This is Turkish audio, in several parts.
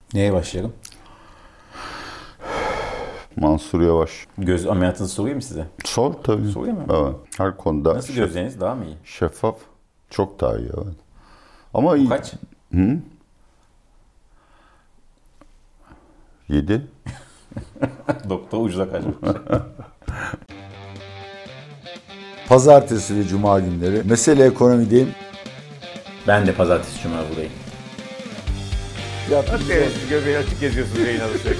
Neye başlayalım? Mansur Yavaş. Göz ameliyatını sorayım mı size? Sor tabii. Sorayım mı? Evet. Her konuda Nasıl gözleriniz? Daha mı iyi? şeffaf. Çok daha iyi, evet. Ama Bu kaç? 7. Doktor ucuza kaçmış. Pazartesi ve Cuma günleri Mesele Ekonomi'deyim. Ben de pazartesi cuma buradayım. Göbeği açık geziyorsun yayın alışverişi.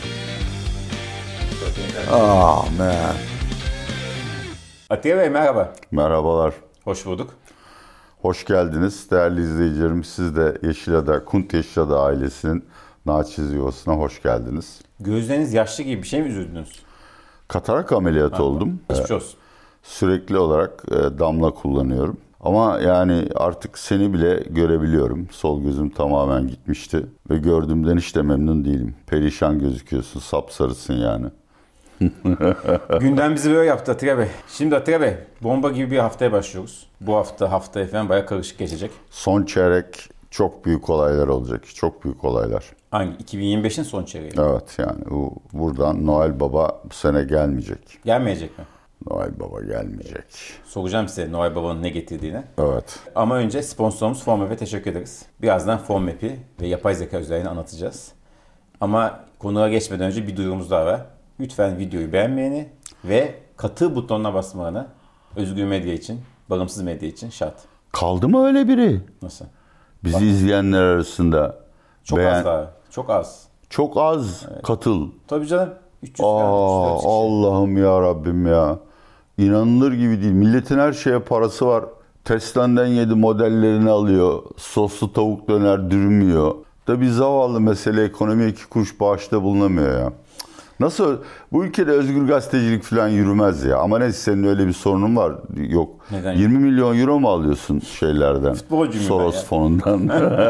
Ah man. Atiye Bey merhaba. Merhabalar. Hoş bulduk. Hoş geldiniz değerli izleyicilerim. Siz de Yeşilada, Kunt Yeşilada ailesinin naçiz yuvasına hoş geldiniz. Gözleriniz yaşlı gibi bir şey mi üzüldünüz? Katarak ameliyatı oldum. Geçmiş olsun. Sürekli olarak damla kullanıyorum. Ama yani artık seni bile görebiliyorum. Sol gözüm tamamen gitmişti. Ve gördüğümden hiç de memnun değilim. Perişan gözüküyorsun, sapsarısın yani. Gündem bizi böyle yaptı Atiye Bey. Şimdi Atiye Bey, bomba gibi bir haftaya başlıyoruz. Bu haftaya falan bayağı karışık geçecek. Son çeyrek çok büyük olaylar olacak. Çok büyük olaylar. Hangi? 2025'in son çeyreği. Evet yani buradan Noel Baba bu sene gelmeyecek. Gelmeyecek mi? Noel Baba gelmeyecek. Soracağım size Noel Baba'nın ne getirdiğini. Evet. Ama önce sponsorumuz Formap'e teşekkür ederiz. Birazdan Formap'i ve yapay zeka özelliğini anlatacağız. Ama konuya geçmeden önce bir duyurumuz daha var. Lütfen videoyu beğenmeyeni ve katıl butonuna basmalarını özgür medya için, bağımsız medya için şart. Kaldı mı öyle biri? Nasıl? Bizi izleyenler arasında Çok az daha. Çok az. Çok az katıl. Tabii canım. 300 falan, 300 kişi. Allah'ım ya Rabbim ya. İnanılır gibi değil. Milletin her şeye parası var. Tesla'dan 7 modellerini alıyor. Soslu tavuk döner dürümüyor. Da bir zavallı mesele ekonomiye 2 kuruş bağışta bulunamıyor ya. Nasıl? Bu ülkede özgür gazetecilik falan yürümez ya. Ama neyse senin öyle bir sorunun var. Yok. Neden? 20 milyon euro mu alıyorsun şeylerden? Futbolcu muyum Soros ben ya? fonundan.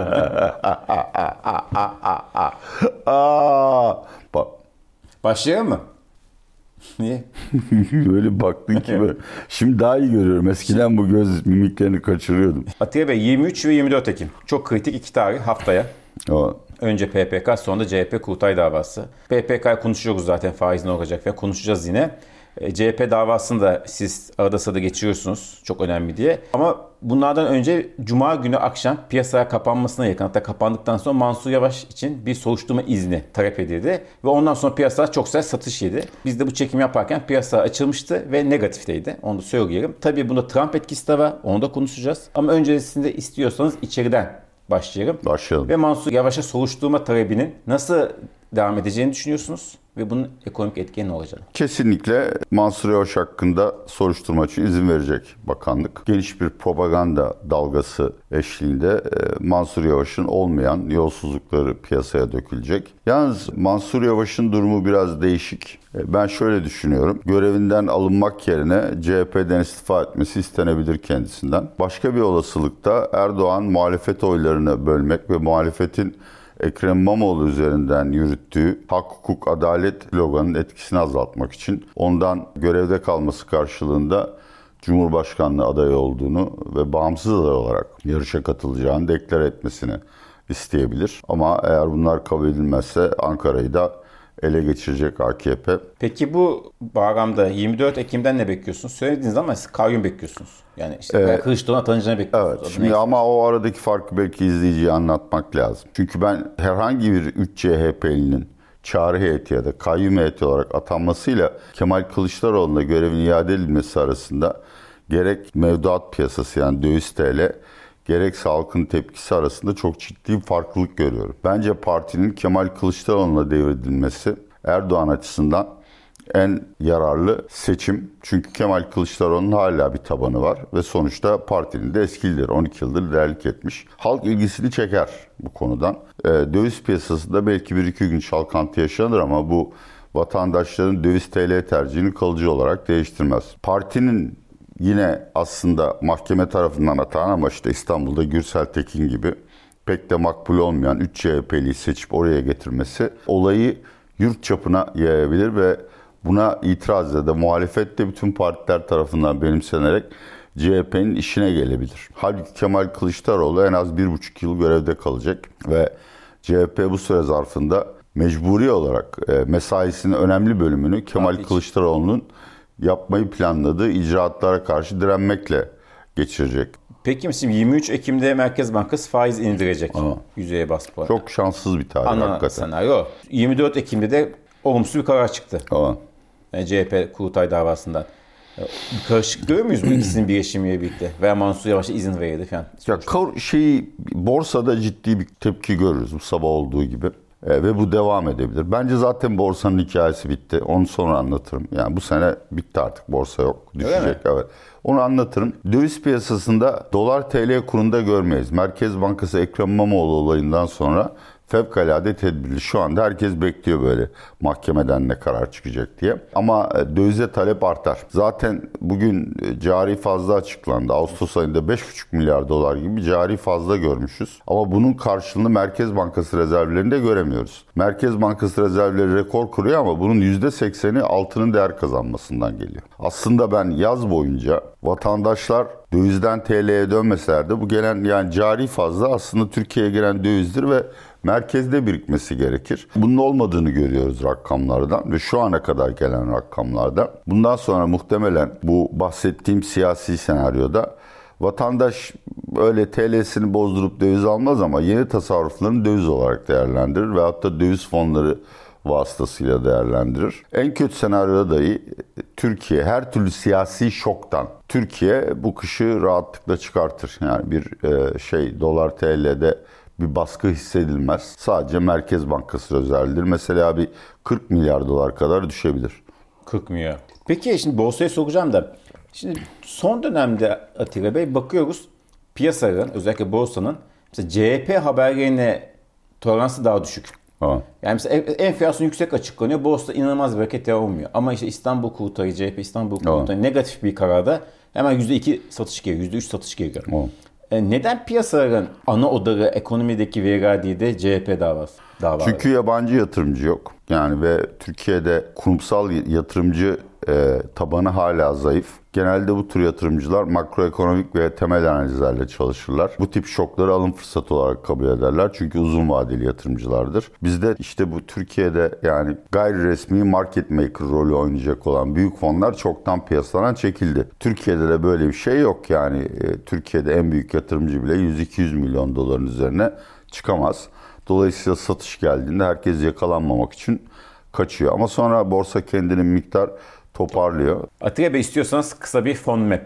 Bak. Başlayalım mı? Niye? Böyle baktın ki böyle. Şimdi daha iyi görüyorum. Eskiden bu göz mimiklerini kaçırıyordum. Atiye Bey 23 ve 24 Ekim. Çok kritik iki tarih haftaya. O, Önce PPK, sonra da CHP kurultay davası. PPK'yı konuşuyoruz zaten, faiz ne olacak ve konuşacağız yine. CHP davasını da siz arada sırada geçiriyorsunuz, çok önemli diye. Ama bunlardan önce Cuma günü akşam piyasaya kapanmasına yakın, hatta kapandıktan sonra Mansur Yavaş için bir soruşturma izni talep edildi. Ve ondan sonra piyasalar çok güzel satış yedi. Biz de bu çekim yaparken piyasa açılmıştı ve negatifteydi. Onu da söyleyelim. Tabii bunda Trump etkisi de var, onu da konuşacağız. Ama öncesinde istiyorsanız içeriden başlayalım. başlayalım. Ve Mansur Yavaş'a soruşturma talebinin nasıl devam edeceğini düşünüyorsunuz ve bunun ekonomik etkeni ne olacak? Kesinlikle Mansur Yavaş hakkında soruşturma için izin verecek bakanlık. Geniş bir propaganda dalgası eşliğinde Mansur Yavaş'ın olmayan yolsuzlukları piyasaya dökülecek. Yalnız Mansur Yavaş'ın durumu biraz değişik. Ben şöyle düşünüyorum. Görevinden alınmak yerine CHP'den istifa etmesi istenebilir kendisinden. Başka bir olasılıkta Erdoğan muhalefet oylarını bölmek ve muhalefetin Ekrem İmamoğlu üzerinden yürüttüğü hak, hukuk, adalet sloganının etkisini azaltmak için ondan görevde kalması karşılığında Cumhurbaşkanlığı adayı olduğunu ve bağımsız aday olarak yarışa katılacağını deklar etmesini isteyebilir. Ama eğer bunlar kabul edilmezse Ankara'yı da ele geçirecek AKP. Peki bu bağlamda 24 Ekim'den ne bekliyorsunuz? Söylediniz ama siz kayyum bekliyorsunuz. Yani işte Kılıçdaroğlu'na tanıcını bekliyorsunuz. Evet, şimdi ama o aradaki farkı belki izleyiciye anlatmak lazım. Çünkü ben herhangi bir 3 CHP'linin çağrı heyeti ya da kayyum heyeti olarak atanmasıyla Kemal Kılıçdaroğlu'na görevin iade edilmesi arasında gerek mevduat piyasası yani döviz TL gerekse halkın tepkisi arasında çok ciddi bir farklılık görüyorum. Bence partinin Kemal Kılıçdaroğlu'na devredilmesi Erdoğan açısından en yararlı seçim. Çünkü Kemal Kılıçdaroğlu'nun hala bir tabanı var ve sonuçta partinin de eski lideri 12 yıldır liderlik etmiş. Halk ilgisini çeker bu konudan. Döviz piyasasında belki 1-2 gün çalkantı yaşanır ama bu vatandaşların döviz TL tercihini kalıcı olarak değiştirmez. Partinin yine aslında mahkeme tarafından atanan ama işte İstanbul'da Gürsel Tekin gibi pek de makbul olmayan 3 CHP'liyi seçip oraya getirmesi olayı yurt çapına yayabilir ve buna itiraz ede muhalefette bütün partiler tarafından benimsenerek CHP'nin işine gelebilir. Halbuki Kemal Kılıçdaroğlu en az 1,5 yıl görevde kalacak ve CHP bu süre zarfında mecburi olarak mesaisinin önemli bölümünü Kemal Kılıçdaroğlu'nun yapmayı planladığı icraatlara karşı direnmekle geçirecek. Peki şimdi 23 Ekim'de Merkez Bankası faiz indirecek. Yüzeye bas puan. Çok şanssız bir tarih Ana hakikaten. senaryo. 24 Ekim'de de olumsuz bir karar çıktı. Tamam. Yani CHP kurultay davasından. Bir karışık görüyor muyuz bu ikisinin birleşimiyle birlikte? Veya Mansur Yavaş'a izin verildi falan. Ya borsada ciddi bir tepki görürüz bu sabah olduğu gibi. Ve bu devam edebilir. Bence zaten borsanın hikayesi bitti. Onu sonra anlatırım. Yani bu sene bitti artık. Borsa yok. Düşecek. Evet. Onu anlatırım. Döviz piyasasında dolar TL kurunda görmeyiz. Merkez Bankası Ekrem İmamoğlu olayından sonra fevkalade tedbirli. Şu anda herkes bekliyor böyle mahkemeden ne karar çıkacak diye. Ama dövize talep artar. Zaten bugün cari fazla açıklandı. Ağustos ayında 5,5 milyar dolar gibi cari fazla görmüşüz. Ama bunun karşılığını Merkez Bankası rezervlerinde göremiyoruz. Merkez Bankası rezervleri rekor kuruyor ama bunun %80'i altının değer kazanmasından geliyor. Aslında ben yaz boyunca vatandaşlar dövizden TL'ye dönmeseler de bu gelen yani cari fazla aslında Türkiye'ye gelen dövizdir ve merkezde birikmesi gerekir. Bunun olmadığını görüyoruz rakamlardan ve şu ana kadar gelen rakamlardan. Bundan sonra muhtemelen bu bahsettiğim siyasi senaryoda vatandaş öyle TL'sini bozdurup döviz almaz ama yeni tasarruflarını döviz olarak değerlendirir ve hatta döviz fonları vasıtasıyla değerlendirir. En kötü senaryoda dahi Türkiye her türlü siyasi şoktan Türkiye bu kışı rahatlıkla çıkartır. Yani bir dolar TL'de bir baskı hissedilmez. Sadece Merkez Bankası rezervidir. Mesela bir 40 milyar dolar kadar düşebilir. 40 milyar. Peki şimdi borsaya sokacağım da. Şimdi son dönemde Atilla Bey bakıyoruz piyasaların özellikle borsanın mesela CHP haberlerine toleransı daha düşük. Ha. Yani mesela enflasyon yüksek açıklanıyor. Borsa inanılmaz bir hareket olmuyor. Ama işte İstanbul Kurultayı, CHP İstanbul Kurultayı negatif bir kararda hemen %2 satış geliyor, %3 satış geliyor. Neden piyasaların ana odağı ekonomideki veriler değil de CHP davası? Çünkü yabancı yatırımcı yok. Yani ve Türkiye'de kurumsal yatırımcı tabanı hala zayıf. Genelde bu tür yatırımcılar makroekonomik ve temel analizlerle çalışırlar. Bu tip şokları alım fırsatı olarak kabul ederler. Çünkü uzun vadeli yatırımcılardır. Bizde işte bu Türkiye'de yani gayri resmi market maker rolü oynayacak olan büyük fonlar çoktan piyasadan çekildi. Türkiye'de de böyle bir şey yok. Yani Türkiye'de en büyük yatırımcı bile 100-200 milyon doların üzerine çıkamaz. Dolayısıyla satış geldiğinde herkes yakalanmamak için kaçıyor. Ama sonra borsa kendini miktar toparlıyor. Atilla Bey istiyorsanız kısa bir fon map.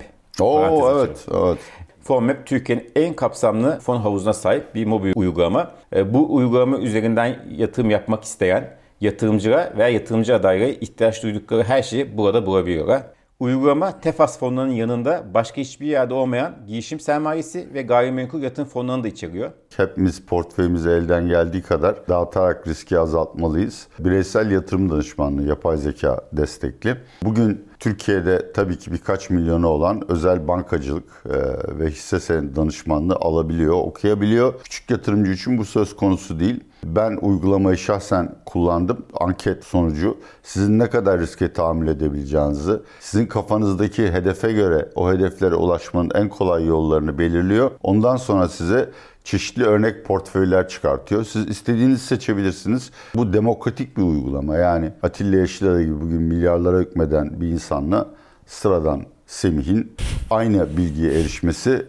Evet. Fon map Türkiye'nin en kapsamlı fon havuzuna sahip bir mobil uygulama. Bu uygulama üzerinden yatırım yapmak isteyen yatırımcılar veya yatırımcı adayları ihtiyaç duydukları her şeyi burada bulabiliyorlar. Uygulama Tefas fonlarının yanında başka hiçbir yerde olmayan girişim sermayesi ve gayrimenkul yatırım fonlarını da içeriyor. Hepimiz portföyümüzü elden geldiği kadar dağıtarak riski azaltmalıyız. Bireysel yatırım danışmanlığı, yapay zeka destekli. Bugün Türkiye'de tabii ki birkaç milyonu olan özel bankacılık ve hisse senedi danışmanlığı alabiliyor, okuyabiliyor. Küçük yatırımcı için bu söz konusu değil. Ben uygulamayı şahsen kullandım. Anket sonucu sizin ne kadar riske tahammül edebileceğinizi, sizin kafanızdaki hedefe göre o hedeflere ulaşmanın en kolay yollarını belirliyor. Ondan sonra size çeşitli örnek portföyler çıkartıyor. Siz istediğinizi seçebilirsiniz. Bu demokratik bir uygulama. Yani Atilla Yeşilada gibi bugün milyarlara hükmeden bir insanla sıradan Semih'in aynı bilgiye erişmesi.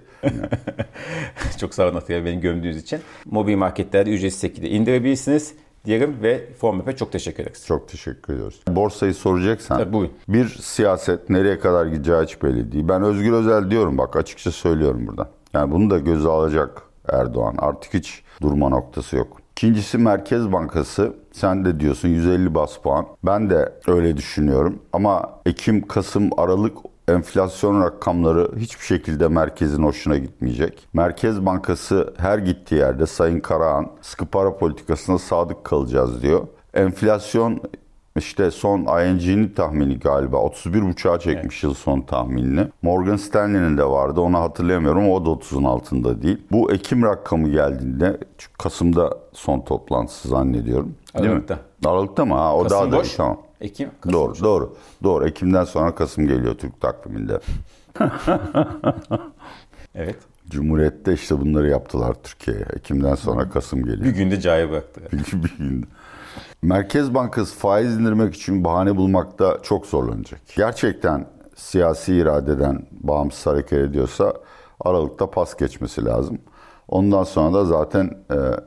Çok sağ olun Atilla beni gömdüğünüz için. Mobil marketlerde ücretsiz şekilde indirebilirsiniz diyelim ve FONMAP'e çok teşekkür ederiz. Çok teşekkür ediyoruz. Borsayı soracaksan Tabii, bir siyaset nereye kadar gideceği hiç belli değil. Ben Özgür Özel diyorum bak açıkça söylüyorum buradan. Yani bunu da göze alacak Erdoğan. Artık hiç durma noktası yok. İkincisi Merkez Bankası. Sen de diyorsun 150 bas puan. Ben de öyle düşünüyorum. Ama Ekim, Kasım, Aralık enflasyon rakamları hiçbir şekilde merkezin hoşuna gitmeyecek. Merkez Bankası her gittiği yerde Sayın Karahan sıkı para politikasına sadık kalacağız diyor. Enflasyon işte son ING'nin tahmini galiba 31,5'a çekmiş yıl son tahminini. Morgan Stanley'nin de vardı onu hatırlayamıyorum ama o da 30'un altında değil. Bu Ekim rakamı geldiğinde Kasım'da son toplantısı zannediyorum. Aralık'ta. Değil mi? Aralık'ta mı? Ha, o Kasım daha da boş. tamam. Ekim, Kasım boş. Doğru. Ekim'den sonra Kasım geliyor Türk takviminde. Evet. Cumhuriyet'te işte bunları yaptılar Türkiye'ye. Ekim'den sonra Kasım geliyor. Bir günde cayı bıraktı. Bir günde. Merkez Bankası faiz indirmek için bahane bulmakta çok zorlanacak. Gerçekten siyasi iradeden bağımsız hareket ediyorsa Aralık'ta pas geçmesi lazım. Ondan sonra da zaten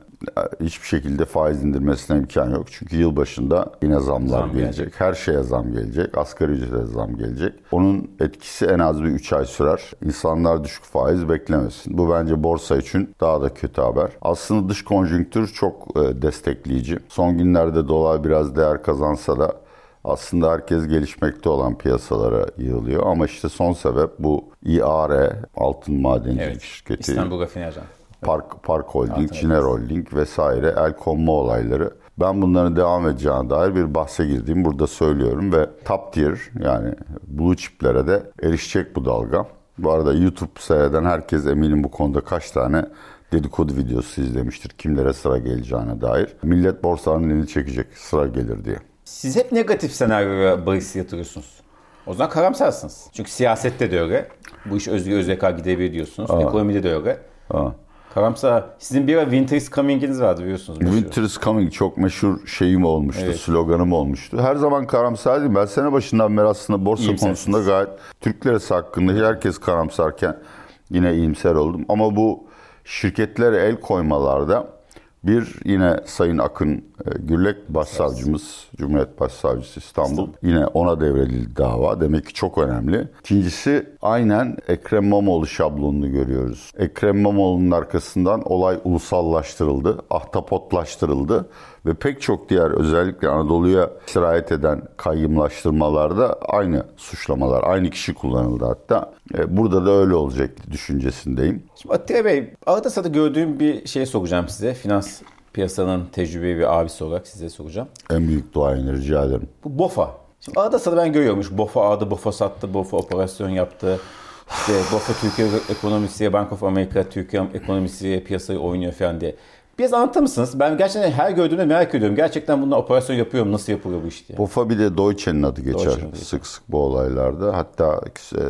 hiçbir şekilde faiz indirmesine imkan yok. Çünkü yılbaşında yine zamlar gelecek. Her şeye zam gelecek. Asgari ücrete zam gelecek. Onun etkisi en az bir 3 ay sürer. İnsanlar düşük faiz beklemesin. Bu bence borsa için daha da kötü haber. Aslında dış konjonktür çok destekleyici. Son günlerde dolar biraz değer kazansa da aslında herkes gelişmekte olan piyasalara yığılıyor. Ama işte son sebep bu İAR, altın madencilik şirketi. İstanbul Rafinerci. Park Holding, Ciner Holding vesaire el konma olayları. Ben bunların devam edeceğine dair bir bahse girdiğimi burada söylüyorum ve top tier yani blue chip'lere de erişecek bu dalga. Bu arada YouTube seyreden herkes eminim bu konuda kaç tane dedikodu videosu izlemiştir. Kimlere sıra geleceğine dair. Millet borsanın elini çekecek sıra gelir diye. Siz hep negatif senaryoya bahis yatırıyorsunuz. O zaman karamsarsınız. Çünkü siyasette de öyle. Bu iş özgür ÖZK gidebilir diyorsunuz. Ekonomide de öyle. Karamsar. Sizin bir Winter is Coming'iniz vardı biliyorsunuz. Winter is Coming çok meşhur şeyim olmuştu, sloganım olmuştu. Her zaman karamsar değilim. Ben sene başından beri aslında borsa konusunda gayet Türk lirası hakkında herkes karamsarken yine iyimser oldum. Ama bu şirketlere el koymalarda bir yine Sayın Akın Gürlek Başsavcımız, Cumhuriyet Başsavcısı İstanbul. Yine ona devredildi dava. Demek ki çok önemli. İkincisi aynen Ekrem İmamoğlu şablonunu görüyoruz. Ekrem İmamoğlu'nun arkasından olay ulusallaştırıldı, ahtapotlaştırıldı ve pek çok diğer özellikle Anadolu'ya sirayet eden kayyımlaştırmalarda aynı suçlamalar, aynı kişi kullanıldı hatta. Burada da öyle olacak düşüncesindeyim. Şimdi Atilla Bey, arada sırada gördüğüm bir şey soracağım size. Finans piyasanın tecrübeli bir abisi olarak size soracağım. En büyük duayeni rica ederim. Bu BOFA. Şimdi arada sırada ben görüyormuş. BOFA aldı, BOFA sattı, BOFA operasyon yaptı. İşte BOFA Türkiye ekonomisi, Bank of America Türkiye ekonomisi piyasayı oynuyor falan diye. Biraz anlatır mısınız? Ben gerçekten her gördüğümde merak ediyorum. Gerçekten bunlar operasyon yapıyor mu? Nasıl yapılıyor bu iş diye. BOFA bir de Deutsche'nin adı geçer sık sık bu olaylarda. Hatta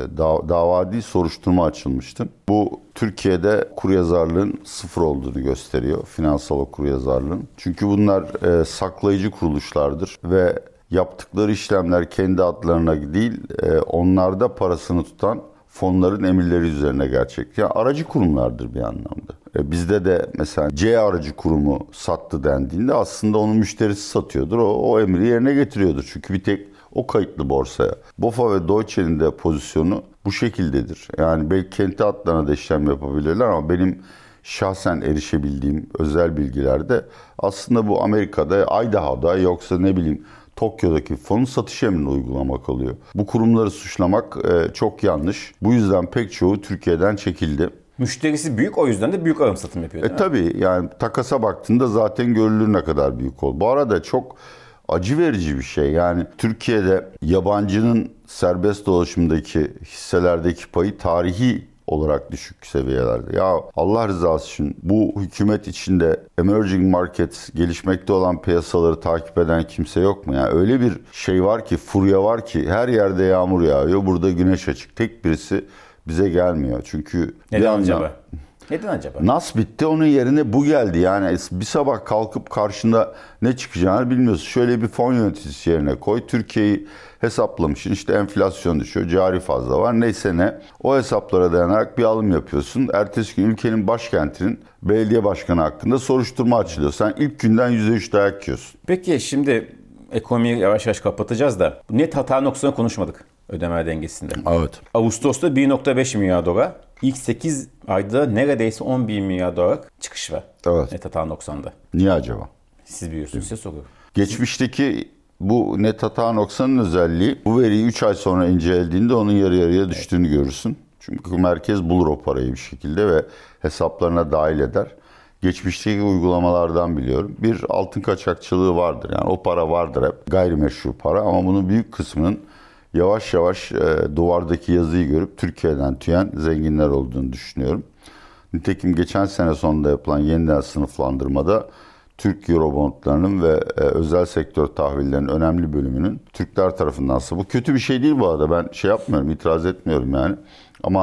dava değil soruşturma açılmıştı. Bu Türkiye'de okuryazarlığın sıfır olduğunu gösteriyor. Finansal okuryazarlığın. Çünkü bunlar saklayıcı kuruluşlardır ve yaptıkları işlemler kendi adlarına değil, onlarda parasını tutan fonların emirleri üzerine gerçek. Yani aracı kurumlardır bir anlamda. Bizde de mesela C aracı kurumu sattı dendiğinde aslında onun müşterisi satıyordur. O emri yerine getiriyordur. Çünkü bir tek o kayıtlı borsaya. BOFA ve Deutsche'nin de pozisyonu bu şekildedir. Yani belki kendi adlarına da işlem yapabilirler ama benim şahsen erişebildiğim özel bilgilerde aslında bu Amerika'da, Idaho'da yoksa ne bileyim Tokyo'daki fonun satış emrini uygulamak oluyor. Bu kurumları suçlamak çok yanlış. Bu yüzden pek çoğu Türkiye'den çekildi. Müşterisi büyük, o yüzden de büyük alım satım yapıyor değil mi? Tabii yani takasa baktığında zaten görülür ne kadar büyük oldu. Bu arada çok acı verici bir şey. Yani Türkiye'de yabancının serbest dolaşımdaki hisselerdeki payı tarihi olarak düşük seviyelerde. Ya Allah rızası için bu hükümet içinde emerging markets, gelişmekte olan piyasaları takip eden kimse yok mu? Yani öyle bir şey var ki, furya var ki her yerde yağmur yağıyor. Burada güneş açık. Tek birisi bize gelmiyor. Çünkü neden acaba? Neden acaba? Nas bitti, onun yerine bu geldi. Yani bir sabah kalkıp karşında ne çıkacağını bilmiyorsun. Şöyle bir fon yöneticisi yerine koy. Türkiye'yi hesaplamışsın. İşte enflasyon düşüyor, cari fazla var. Neyse ne. O hesaplara dayanarak bir alım yapıyorsun. Ertesi gün ülkenin başkentinin belediye başkanı hakkında soruşturma açılıyor. Sen ilk günden %3 dayak yiyorsun. Peki şimdi ekonomiyi yavaş yavaş kapatacağız da net hata noktasını konuşmadık ödeme dengesinde. Evet. Ağustos'ta 1.5 milyar dolar. İlk 8 ayda neredeyse 11 milyar dolar çıkış var. Evet. Net hata noksanında. Niye acaba? Siz biliyorsunuz, size soruyorum. Geçmişteki bu net hata noksanın özelliği, bu veriyi 3 ay sonra incelediğinde onun yarı yarıya düştüğünü görürsün. Çünkü merkez bulur o parayı bir şekilde ve hesaplarına dahil eder. Geçmişteki uygulamalardan biliyorum. Bir altın kaçakçılığı vardır. Yani o para vardır hep. Gayrimeşru para ama bunun büyük kısmının yavaş yavaş duvardaki yazıyı görüp Türkiye'den tüyen zenginler olduğunu düşünüyorum. Nitekim geçen sene sonunda yapılan yeniden sınıflandırmada Türk Eurobondlarının ve özel sektör tahvillerinin önemli bölümünün Türkler tarafındansa. Bu kötü bir şey değil bu arada. Ben şey yapmıyorum, itiraz etmiyorum yani. Ama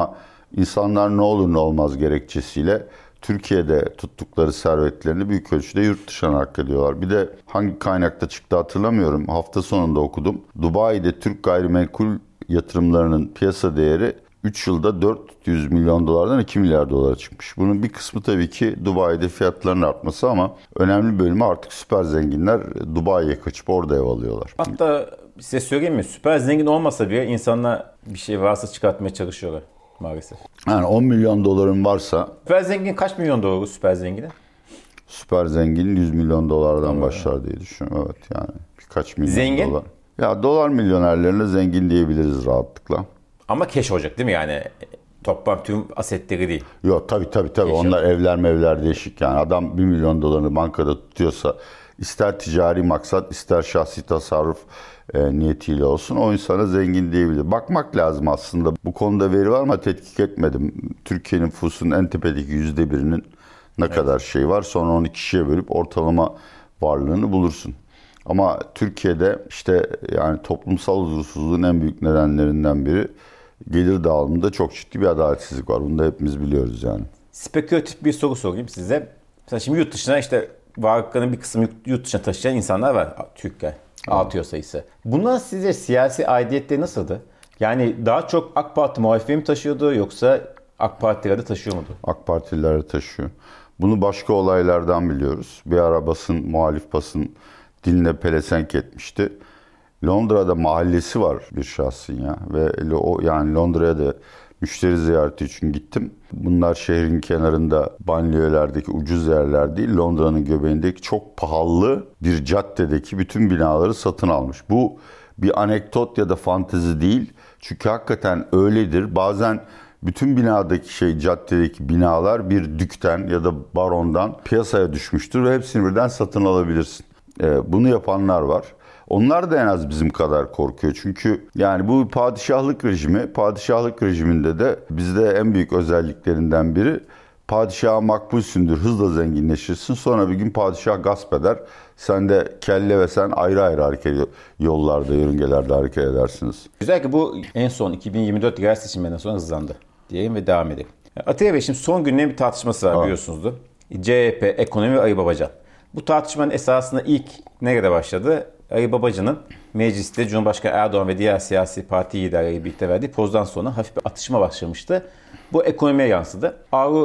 İnsanlar ne olur ne olmaz gerekçesiyle Türkiye'de tuttukları servetlerini büyük ölçüde yurt dışına naklediyorlar. Bir de hangi kaynakta çıktı hatırlamıyorum. Hafta sonunda okudum. Dubai'de Türk gayrimenkul yatırımlarının piyasa değeri 3 yılda 400 milyon dolardan 2 milyar dolara çıkmış. Bunun bir kısmı tabii ki Dubai'de fiyatların artması ama önemli bölümü artık süper zenginler Dubai'ye kaçıp orada ev alıyorlar. Hatta size söyleyeyim mi? Süper zengin olmasa bile insanlar bir şey varsa çıkartmaya çalışıyorlar maalesef. Yani 10 milyon doların varsa... Süper zengin kaç milyon doları süper zenginin? Süper zengin 100 milyon dolardan başlar diye düşünüyorum. Evet yani birkaç milyon zengin dolar. Ya dolar milyonerlerine zengin diyebiliriz rahatlıkla. Ama cash olacak değil mi yani? Toplam tüm asetleri değil. Yok tabii. Onlar evler mevler değişik yani. Adam 1 milyon dolarını bankada tutuyorsa ister ticari maksat ister şahsi tasarruf niyetiyle olsun o insana zengin diyebilir. Bakmak lazım aslında. Bu konuda veri var ama tetkik etmedim. Türkiye nüfusunun en tepedeki %1'inin ne kadar şey var. Sonra onu kişiye bölüp ortalama varlığını bulursun. Ama Türkiye'de işte yani toplumsal huzursuzluğun en büyük nedenlerinden biri gelir dağılımında çok ciddi bir adaletsizlik var. Bunu da hepimiz biliyoruz yani. Spekülatif bir soru sorayım size. Mesela şimdi yurt dışına işte varlıklarının bir kısmı yurt dışına taşıyan insanlar var Türkler. Artıyor sayısı. Bunlar size siyasi aidiyetleri nasıldı? Yani daha çok AK Parti muhalifleri mi taşıyordu yoksa AK Parti'lerde taşıyor muydu? AK Partililerde taşıyor. Bunu başka olaylardan biliyoruz. Bir ara muhalif basın diline pelesenk etmişti. Londra'da mahallesi var bir şahsın ya. Ve yani Londra'ya da müşteri ziyareti için gittim. Bunlar şehrin kenarında banliyölerdeki ucuz yerler değil, Londra'nın göbeğindeki çok pahalı bir caddedeki bütün binaları satın almış. Bu bir anekdot ya da fantezi değil. Çünkü hakikaten öyledir. Bazen bütün caddedeki binalar bir dükten ya da barondan piyasaya düşmüştür ve hepsini birden satın alabilirsin. Bunu yapanlar var. Onlar da en az bizim kadar korkuyor. Çünkü yani bu padişahlık rejimi. Padişahlık rejiminde de bizde en büyük özelliklerinden biri padişaha makbulsündür, hızla zenginleşirsin. Sonra bir gün padişah gasp eder. Sen de kelle ve sen ayrı ayrı yollarda, yörüngelerde hareket edersiniz. Güzel ki bu en son 2024 yerel seçimlerinden sonra hızlandı diyeyim ve devam edelim. Atilla Bey şimdi son günlerin bir tartışması var biliyorsunuzdu. CHP, ekonomi ve Ali Babacan. Bu tartışmanın esasında ilk nerede başladı? Ali Babacan'ın mecliste Cumhurbaşkanı Erdoğan ve diğer siyasi parti liderleriyle birlikte verdiği pozdan sonra hafif bir atışma başlamıştı. Bu ekonomiye yansıdı.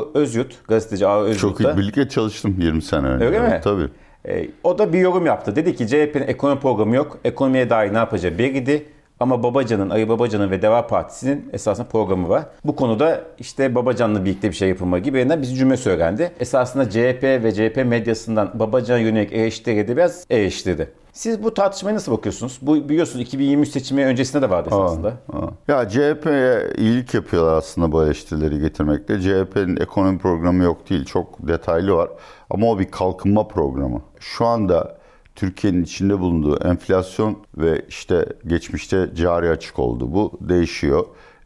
Gazeteci Ağrı Özyurt çok iyi birlikte çalıştım 20 sene önce. Öyle mi? Tabii. O da bir yorum yaptı. Dedi ki CHP'nin ekonomi programı yok. Ekonomiye dair ne yapacağı belliydi. Ama Ali Babacan'ın ve Deva Partisi'nin esasında programı var. Bu konuda işte Babacan'la birlikte bir şey yapılma gibi bir cümle söylendi. Esasında CHP ve CHP medyasından Babacan'a yönelik eleştirileri biraz eleştirdi. Siz bu tartışmaya nasıl bakıyorsunuz? Bu biliyorsunuz 2023 seçimi öncesinde de vardı esasında. Ya CHP'ye iyilik yapıyorlar aslında bu eleştirileri getirmekte. CHP'nin ekonomi programı yok değil. Çok detaylı var. Ama o bir kalkınma programı. Şu anda Türkiye'nin içinde bulunduğu enflasyon ve işte geçmişte cari açık oldu. Bu değişiyor.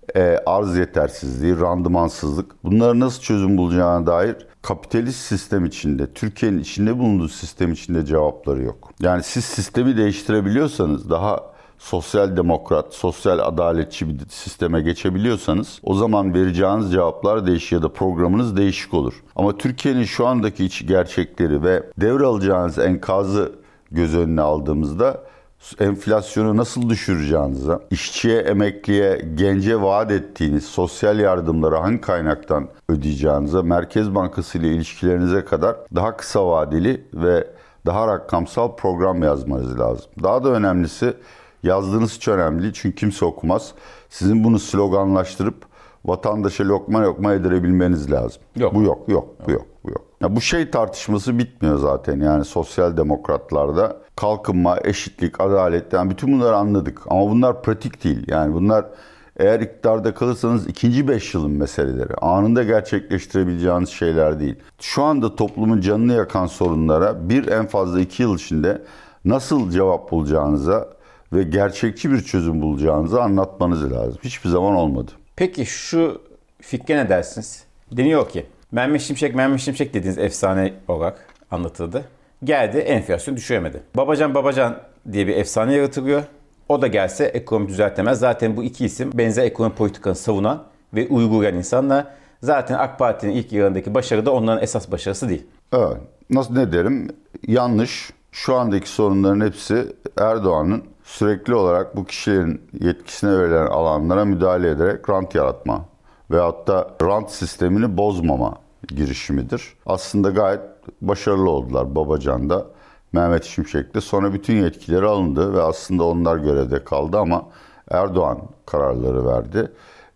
Arz yetersizliği, randımansızlık. Bunları nasıl çözüm bulacağına dair kapitalist sistem içinde, Türkiye'nin içinde bulunduğu sistem içinde cevapları yok. Yani siz sistemi değiştirebiliyorsanız, daha sosyal demokrat, sosyal adaletçi bir sisteme geçebiliyorsanız o zaman vereceğiniz cevaplar değişir ya da programınız değişik olur. Ama Türkiye'nin şu andaki iç gerçekleri ve devralacağınız enkazı göz önüne aldığımızda enflasyonu nasıl düşüreceğinize, işçiye, emekliye, gence vaat ettiğiniz sosyal yardımları hangi kaynaktan ödeyeceğinize, Merkez Bankası ile ilişkilerinize kadar daha kısa vadeli ve daha rakamsal program yazmanız lazım. Daha da önemlisi yazdığınız hiç önemli değil çünkü kimse okumaz. Sizin bunu sloganlaştırıp vatandaşa lokma lokma yedirebilmeniz lazım. Yok. Bu yok. Ya bu tartışması bitmiyor zaten yani sosyal demokratlarda. Kalkınma, eşitlik, adalet yani bütün bunları anladık. Ama bunlar pratik değil. Yani bunlar eğer iktidarda kalırsanız ikinci 5 yılın meseleleri. Anında gerçekleştirebileceğiniz şeyler değil. Şu anda toplumun canını yakan sorunlara en fazla 2 yıl içinde nasıl cevap bulacağınıza ve gerçekçi bir çözüm bulacağınızı anlatmanız lazım. Hiçbir zaman olmadı. Peki şu fikre ne dersiniz? Deniyor ki Mehmet Şimşek dediğiniz efsane olarak anlatıldı. Geldi enflasyon düşüremedi. Babacan diye bir efsane yaratılıyor. O da gelse ekonomi düzeltemez. Zaten bu iki isim benzer ekonomi politikanı savunan ve uygulayan insanlar. Zaten AK Parti'nin ilk yılındaki başarı da onların esas başarısı değil. Evet. Ne derim? Yanlış. Şu andaki sorunların hepsi Erdoğan'ın sürekli olarak bu kişilerin yetkisine verilen alanlara müdahale ederek rant yaratma veyahut da rant sistemini bozmama girişimidir. Aslında gayet başarılı oldular Babacan'da, Mehmet Şimşek'te. Sonra bütün yetkileri alındı ve aslında onlar görevde kaldı ama Erdoğan kararları verdi.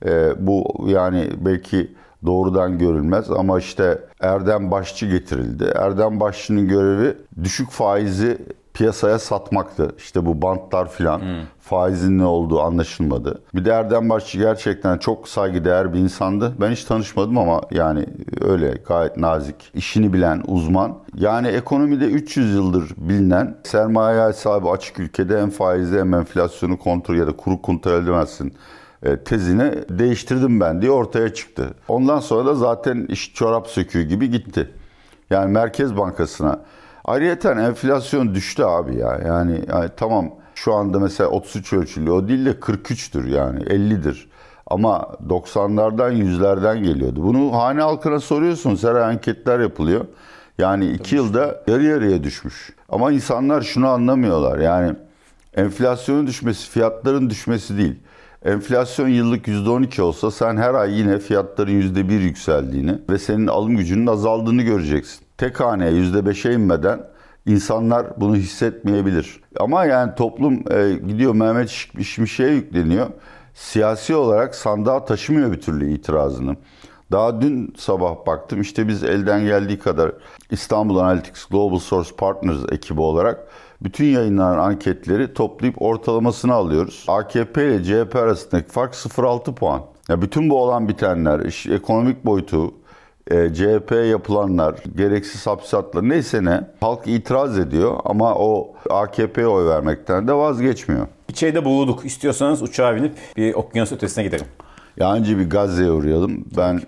Bu yani belki doğrudan görülmez ama işte Erdem Başçı getirildi. Erdem Başçı'nın görevi düşük faizi piyasaya satmaktı. İşte bu bantlar filan faizin ne olduğu anlaşılmadı. Bir de Erdem Başçı gerçekten çok saygıdeğer bir insandı. Ben hiç tanışmadım ama yani öyle gayet nazik, işini bilen uzman. Yani ekonomide 300 yıldır bilinen sermaye sahibi açık ülkede hem faizi hem enflasyonu kontrol ya da kuru kontrol edemezsin tezini değiştirdim ben diye ortaya çıktı. Ondan sonra da zaten iş çorap söküğü gibi gitti. Yani Merkez Bankası'na. Ayrıyeten enflasyon düştü abi ya. Yani tamam şu anda mesela 33 ölçülü o değil de 43'tür yani 50'dir. Ama 90'lardan 100'lerden geliyordu. Bunu hane halkına soruyorsunuz. Her anketler yapılıyor. Yani 2 yılda yarı yarıya düşmüş. Ama insanlar şunu anlamıyorlar. Yani enflasyonun düşmesi fiyatların düşmesi değil. Enflasyon yıllık %12 olsa sen her ay yine fiyatların %1 yükseldiğini ve senin alım gücünün azaldığını göreceksin. Tek haneye %5'e inmeden insanlar bunu hissetmeyebilir. Ama yani toplum gidiyor Mehmet Şimşek'e yükleniyor. Siyasi olarak sandığa taşımıyor bir türlü itirazını. Daha dün sabah baktım işte biz elden geldiği kadar İstanbul Analytics Global Source Partners ekibi olarak bütün yayınlanan anketleri toplayıp ortalamasını alıyoruz. AKP ile CHP arasındaki fark 0,6 puan. Ya bütün bu olan bitenler, ekonomik boyutu, CHP'ye yapılanlar, gereksiz hapsatlar neyse ne halk itiraz ediyor ama o AKP'ye oy vermekten de vazgeçmiyor. İçeride boğulduk. İstiyorsanız uçağa binip bir okyanus ötesine gidelim. Ya önce bir Gazze'ye uğrayalım. Ben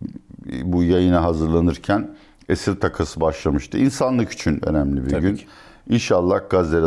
bu yayına hazırlanırken esir takası başlamıştı. İnsanlık için önemli bir Tabii gün. ki. İnşallah Gazze'de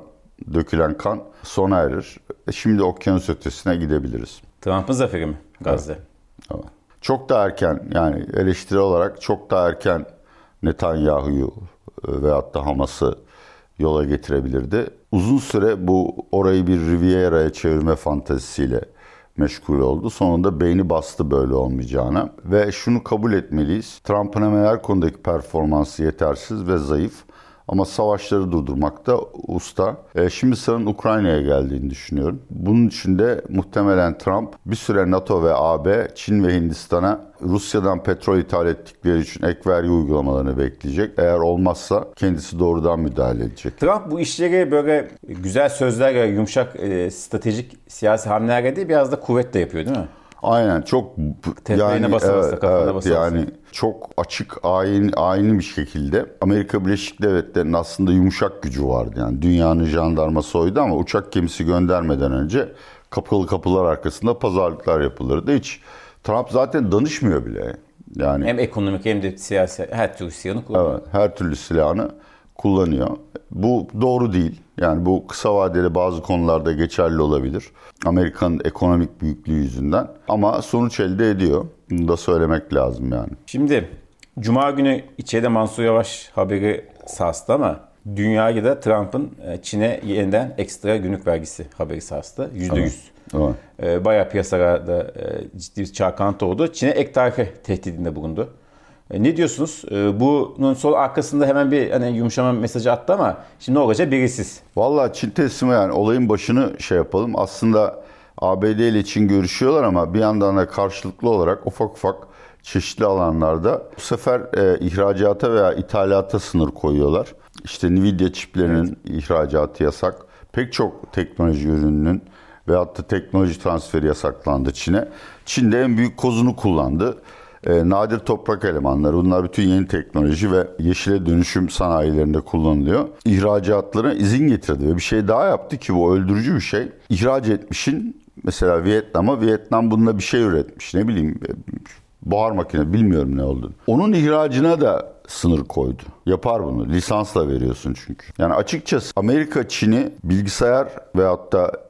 dökülen kan sona erir. Şimdi okyanus ötesine gidebiliriz. Trump'ın zaferi mi Gazze? Evet. Çok da erken yani eleştiri olarak çok da erken Netanyahu'yu veyahut da Hamas'ı yola getirebilirdi. Uzun süre bu orayı bir Riviera'ya çevirme fantezisiyle meşgul oldu. Sonunda beyni bastı böyle olmayacağına. Ve şunu kabul etmeliyiz. Trump'ın hemen her konudaki performansı yetersiz ve zayıf. Ama savaşları durdurmakta usta. Şimdi sıranın Ukrayna'ya geldiğini düşünüyorum. Bunun için de muhtemelen Trump bir süre NATO ve AB, Çin ve Hindistan'a Rusya'dan petrol ithal ettikleri için ek vergi uygulamalarını bekleyecek. Eğer olmazsa kendisi doğrudan müdahale edecek. Trump bu işleri böyle güzel sözlerle, yumuşak stratejik siyasi hamlelerle değil biraz da kuvvetle yapıyor değil mi? Aynen çok yani basa kafana basa. Yani çok açık ayini bir şekilde Amerika Birleşik Devletleri'nin aslında yumuşak gücü vardı. Yani dünyanın jandarması oydu ama uçak gemisi göndermeden önce kapalı kapılar arkasında pazarlıklar yapılırdı. Hiç Trump zaten danışmıyor bile. Yani hem ekonomik hem de siyasi her türlü silahını kullanıyor. Evet, her türlü silahını kullanıyor. Bu doğru değil. Yani bu kısa vadeli bazı konularda geçerli olabilir. Amerika'nın ekonomik büyüklüğü yüzünden. Ama sonuç elde ediyor. Bunu da söylemek lazım yani. Şimdi Cuma günü içeride Mansur Yavaş haberi sarstı ama dünyayı da Trump'ın Çin'e yeniden ekstra gümrük vergisi haberi sarstı. %100. Evet. Bayağı piyasalarda ciddi bir çalkantı oldu. Çin'e ek tarife tehdidinde bulundu. Ne diyorsunuz? Bunun sol arkasında hemen bir hani yumuşama mesajı attı ama şimdi ne olacak belirsiz. Vallahi Çin teslimi yani olayın başını yapalım. Aslında ABD ile Çin görüşüyorlar ama bir yandan da karşılıklı olarak ufak ufak çeşitli alanlarda bu sefer ihracata veya ithalata sınır koyuyorlar. İşte Nvidia çiplerinin ihracatı yasak. Pek çok teknoloji ürününün veyahut da teknoloji transferi yasaklandı Çin'e. Çin de en büyük kozunu kullandı. Nadir toprak elemanları bunlar bütün yeni teknoloji ve yeşile dönüşüm sanayilerinde kullanılıyor. İhracatlarına izin getirdi ve bir şey daha yaptı ki bu öldürücü bir şey. İhraç etmişin mesela Vietnam bununla bir şey üretmiş ne bileyim buhar makine bilmiyorum ne olduğunu. Onun ihracına da sınır koydu. Yapar bunu. Lisansla veriyorsun çünkü. Yani açıkçası Amerika Çin'i bilgisayar veyahut da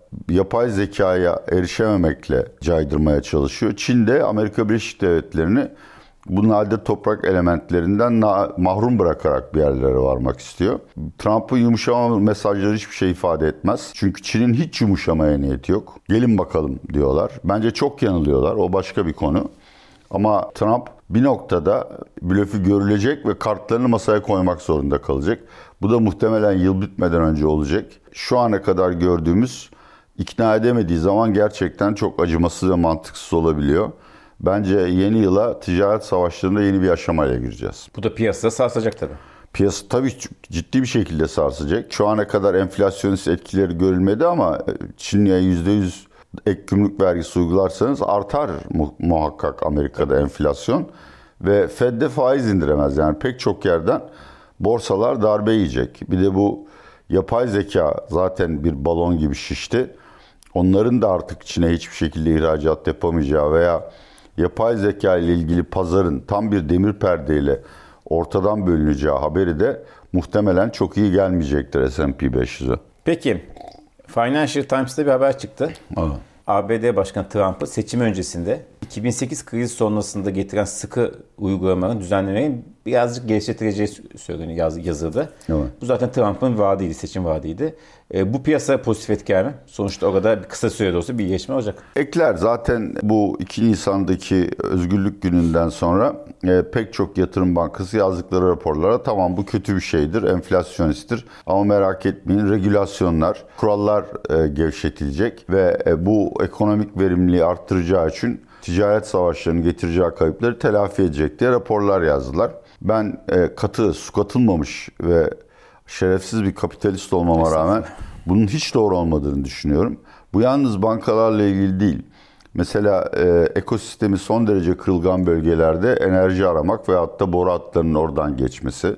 yapay zekaya erişememekle caydırmaya çalışıyor. Çin de Amerika Birleşik Devletleri'ni bu nadir toprak elementlerinden mahrum bırakarak bir yerlere varmak istiyor. Trump'ın yumuşama mesajları hiçbir şey ifade etmez. Çünkü Çin'in hiç yumuşamaya niyeti yok. Gelin bakalım diyorlar. Bence çok yanılıyorlar. O başka bir konu. Ama Trump bir noktada blöfü görülecek ve kartlarını masaya koymak zorunda kalacak. Bu da muhtemelen yıl bitmeden önce olacak. Şu ana kadar gördüğümüz ikna edemediği zaman gerçekten çok acımasız ve mantıksız olabiliyor. Bence yeni yıla ticaret savaşlarında yeni bir aşamaya gireceğiz. Bu da piyasada sarsacak tabii. Piyasa tabii ciddi bir şekilde sarsacak. Şu ana kadar enflasyonist etkileri görülmedi ama Çin'e %100 ek gümrük vergisi uygularsanız artar muhakkak Amerika'da enflasyon. Ve Fed de faiz indiremez. Yani pek çok yerden borsalar darbe yiyecek. Bir de bu yapay zeka zaten bir balon gibi şişti. Onların da artık Çin'e hiçbir şekilde ihracat yapamayacağı veya yapay zeka ile ilgili pazarın tam bir demir perdeyle ortadan bölüneceği haberi de muhtemelen çok iyi gelmeyecektir S&P 500'e. Peki, Financial Times'ta bir haber çıktı. Evet. ABD Başkanı Trump'ı seçim öncesinde 2008 krizi sonrasında getiren sıkı uygulamaların düzenlemeyi birazcık gevşetileceği söyleniyor yazıda. Evet. Bu zaten Trump'ın vaadiydi, seçim vaadiydi. Bu piyasaya pozitif etkiler mi? Sonuçta orada kısa sürede olsa bir iyileşme olacak. Ekler zaten bu 2 Nisan'daki özgürlük gününden sonra pek çok yatırım bankası yazdıkları raporlara tamam bu kötü bir şeydir, enflasyonisttir ama merak etmeyin regülasyonlar, kurallar gevşetilecek ve bu ekonomik verimliliği arttıracağı için ticaret savaşlarının getireceği kayıpları telafi edecek diye raporlar yazdılar. Ben katı, su katılmamış ve şerefsiz bir kapitalist olmama rağmen bunun hiç doğru olmadığını düşünüyorum. Bu yalnız bankalarla ilgili değil. Mesela ekosistemi son derece kırılgan bölgelerde enerji aramak veyahut da boru hatlarının oradan geçmesi.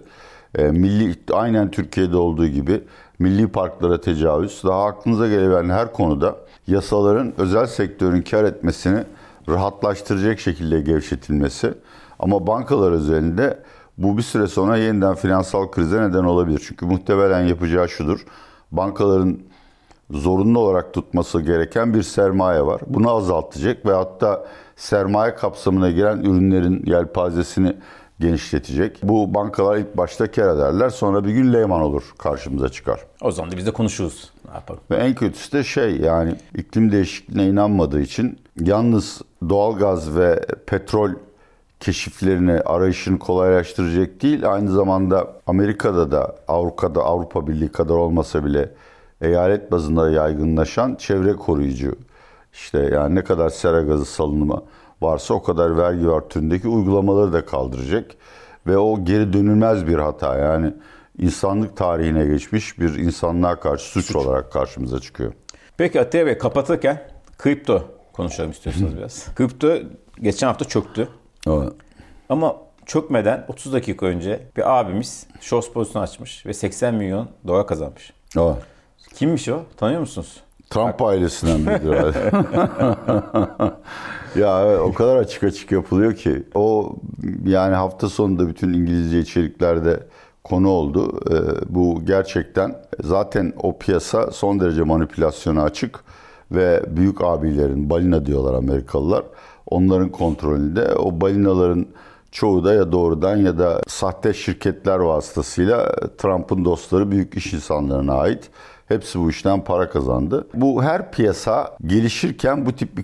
Aynen Türkiye'de olduğu gibi milli parklara tecavüz, daha aklınıza gelebilen her konuda yasaların özel sektörün kar etmesini rahatlaştıracak şekilde gevşetilmesi. Ama bankalar özelinde bu bir süre sonra yeniden finansal krize neden olabilir. Çünkü muhtemelen yapacağı şudur. Bankaların zorunlu olarak tutması gereken bir sermaye var. Bunu azaltacak ve hatta sermaye kapsamına giren ürünlerin yelpazesini genişletecek. Bu bankalar ilk başta kar ederler. Sonra bir gün Lehman olur, karşımıza çıkar. O zaman da biz de konuşuruz. Ne yapalım? Ve en kötüsü de yani iklim değişikliğine inanmadığı için yalnız doğalgaz ve petrol keşiflerini, arayışını kolaylaştıracak değil. Aynı zamanda Amerika'da da Avrupa Birliği kadar olmasa bile eyalet bazında yaygınlaşan çevre koruyucu, yani ne kadar sera gazı salınımı varsa o kadar vergi var türündeki uygulamaları da kaldıracak. Ve o geri dönülmez bir hata. Yani insanlık tarihine geçmiş bir insanlığa karşı suç olarak karşımıza çıkıyor. Peki Atiye Bey, kapatırken kripto konuşalım istiyorsanız biraz. Kripto geçen hafta çöktü. Evet. Ama çökmeden 30 dakika önce bir abimiz short pozisyonu açmış ve 80 milyon dolar kazanmış. Evet. Kimmiş o? Tanıyor musunuz? Trump ailesinden biridir herhalde. Ya evet, o kadar açık yapılıyor ki. O yani hafta sonunda bütün İngilizce içeriklerde konu oldu. Bu gerçekten zaten o piyasa son derece manipülasyona açık ve büyük abilerin, balina diyorlar Amerikalılar, onların kontrolünde. O balinaların çoğu da ya doğrudan ya da sahte şirketler vasıtasıyla Trump'ın dostları, büyük iş insanlarına ait. Hepsi bu işten para kazandı. Bu her piyasa gelişirken bu tip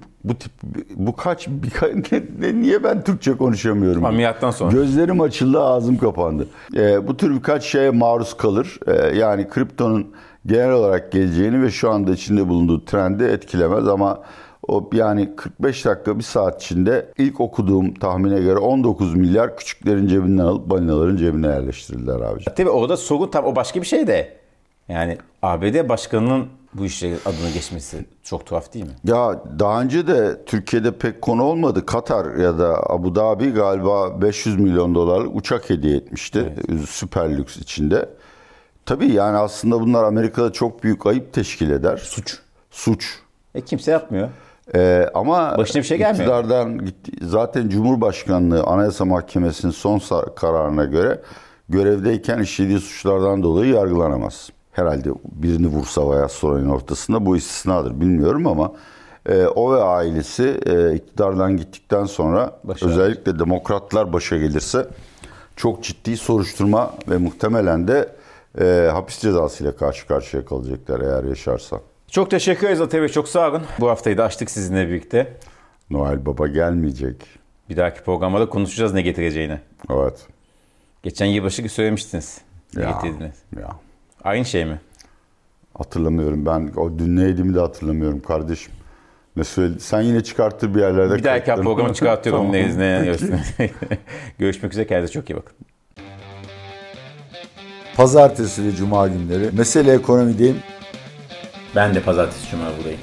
niye ben Türkçe konuşamıyorum? Ameliyattan sonra. Gözlerim açıldı, ağzım kapandı. Bu tür birkaç şeye maruz kalır. Yani kriptonun genel olarak geleceğini ve şu anda içinde bulunduğu trendi etkilemez ama o yani 45 dakika, bir saat içinde ilk okuduğum tahmine göre 19 milyar küçüklerin cebinden alıp balinaların cebine yerleştirildiler abiciğim. Tabii orada sorun tam o başka bir şey de. Yani ABD başkanının bu işe adını geçmesi çok tuhaf değil mi? Ya daha önce de Türkiye'de pek konu olmadı. Katar ya da Abu Dhabi galiba 500 milyon dolarlık uçak hediye etmişti. Evet. Süper lüks içinde. Tabii yani aslında bunlar Amerika'da çok büyük ayıp teşkil eder. Suç. Kimse yapmıyor. Ama başına bir şey gelmiyor. İktidardan zaten Cumhurbaşkanlığı Anayasa Mahkemesi'nin son kararına göre görevdeyken işlediği suçlardan dolayı yargılanamaz. herhalde birini vursa veya sorunun ortasında, bu istisnadır bilmiyorum ama o ve ailesi iktidardan gittikten sonra özellikle demokratlar başa gelirse çok ciddi soruşturma ve muhtemelen de hapis cezasıyla karşı karşıya kalacaklar eğer yaşarsa. Çok teşekkür ederiz Ata Bey. Çok sağ olun. Bu haftayı da açtık sizinle birlikte. Noel Baba gelmeyecek. Bir dahaki programda da konuşacağız ne getireceğini. Evet. Geçen yılbaşı söylemiştiniz. Ne getirdiniz? Ya. Aynı şey mi? Hatırlamıyorum. Ben o dün ne yediğimi de hatırlamıyorum kardeşim. Ne söyledi? Sen yine çıkarttır bir yerlerde. Bir dahaki programı çıkartıyorum. Tamam. Ne Görüşmek üzere. Kendinize çok iyi bakın. Pazartesi ve Cuma günleri Mesele Ekonomi'deyim. Ben de pazartesi cuma buradayım.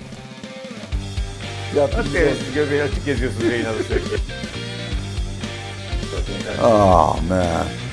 Göbeği açık geziyorsunuz yayın alışverişte. Ah man.